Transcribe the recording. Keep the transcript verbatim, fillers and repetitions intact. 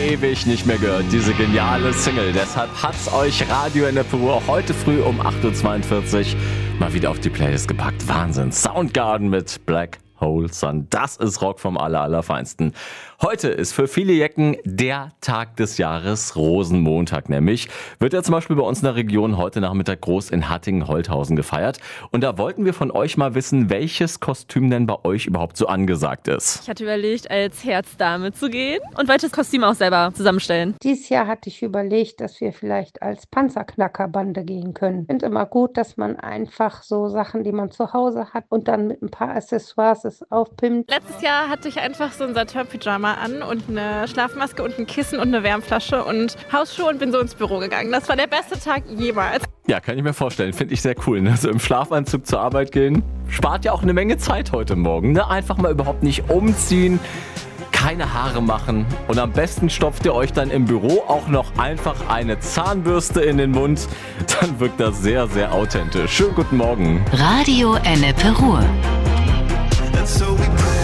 ewig nicht mehr gehört, diese geniale Single. Deshalb hat's euch Radio Ennepe heute früh um acht Uhr zweiundvierzig mal wieder auf die Playlist gepackt. Wahnsinn. Soundgarden mit Black Hole Sun. Das ist Rock vom Aller, Allerfeinsten. Heute ist für viele Jecken der Tag des Jahres, Rosenmontag nämlich. Wird ja zum Beispiel bei uns in der Region heute Nachmittag groß in Hattingen-Holthausen gefeiert. Und da wollten wir von euch mal wissen, welches Kostüm denn bei euch überhaupt so angesagt ist. Ich hatte überlegt, als Herzdame zu gehen und wollte das Kostüm auch selber zusammenstellen. Dieses Jahr hatte ich überlegt, dass wir vielleicht als Panzerknackerbande gehen können. Ich finde immer gut, dass man einfach so Sachen, die man zu Hause hat und dann mit ein paar Accessoires es aufpimmt. Letztes Jahr hatte ich einfach so ein Satin-Pyjama an und eine Schlafmaske und ein Kissen und eine Wärmflasche und Hausschuhe und bin so ins Büro gegangen. Das war der beste Tag jemals. Ja, kann ich mir vorstellen. Finde ich sehr cool. Ne? So im Schlafanzug zur Arbeit gehen. Spart ja auch eine Menge Zeit heute Morgen. Ne? Einfach mal überhaupt nicht umziehen. Keine Haare machen und am besten stopft ihr euch dann im Büro auch noch einfach eine Zahnbürste in den Mund. Dann wirkt das sehr, sehr authentisch. Schönen guten Morgen. Radio Ennepe Ruhr.